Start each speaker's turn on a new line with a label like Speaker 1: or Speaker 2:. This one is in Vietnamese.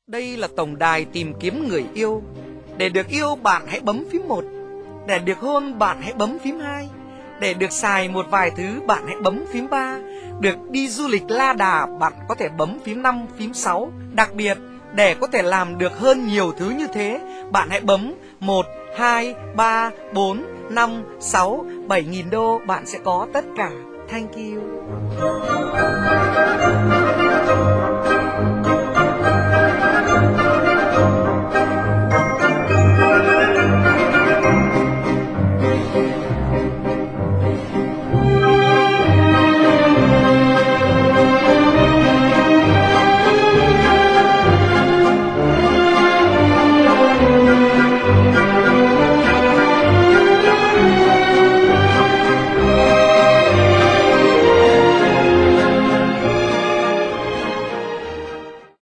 Speaker 1: Đây là tổng đài tìm kiếm người yêu. Để được yêu bạn hãy bấm phím 1. Để được hôn bạn hãy bấm phím 2. Để được xài một vài thứ bạn hãy bấm phím 3. Được đi du lịch La Đà bạn có thể bấm phím 5, phím 6. Đặc biệt, để có thể làm được hơn nhiều thứ như thế, bạn hãy bấm 1, 2, 3, 4, 5, 6, 7.000 đô bạn sẽ có tất cả. Thank you.